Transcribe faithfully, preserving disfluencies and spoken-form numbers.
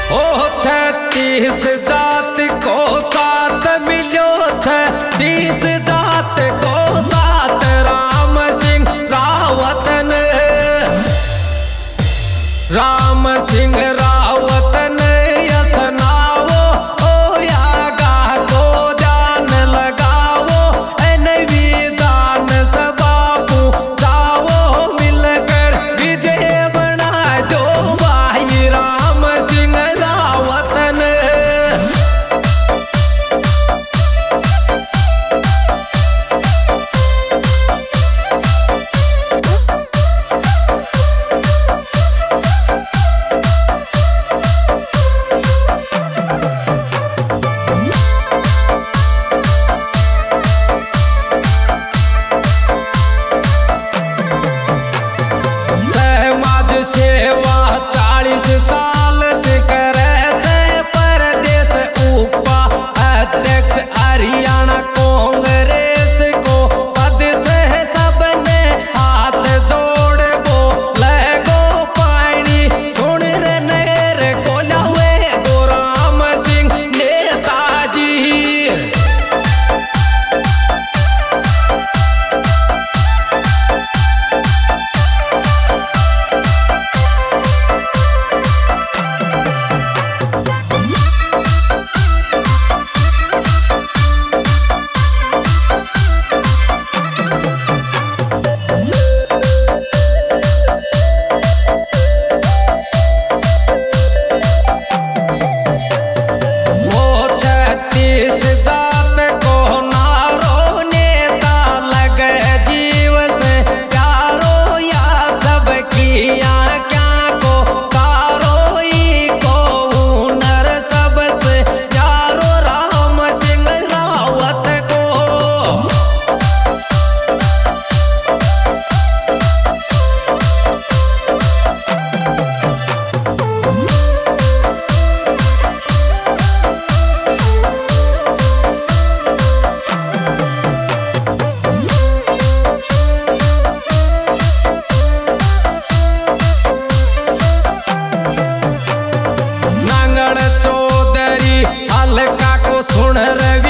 ओ छत्तीस जात को साथ मिलो, छत्तीस जात को साथ राम सिंह रावत ने, राम सिंह रावत ने यसनावो ओ यागा को जान लगावो, एन विधान सभा जाओ मिलकर विजय बना दो भाई राम सिंह रावत ने। सेवा चालीस साल से करे थे परदेश उपाध्यक्ष हरियाणा कांग्रेस को पद से सबने हाथ जोड़ बो लगो पानी सुन रे नेर को लावे गो राम सिंह नेताजी। चौधरी हल्का को सुन रवि